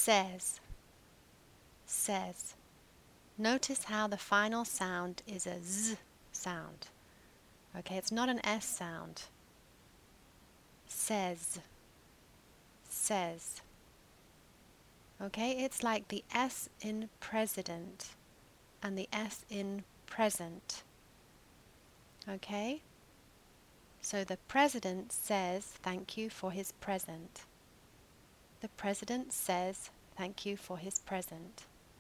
says, says. Notice how the final sound is a z sound. Okay, it's not an s sound. Says, says. Okay, it's like the s in president and the s in present. Okay? So the president says thank you for his present. The president says thank you for his present.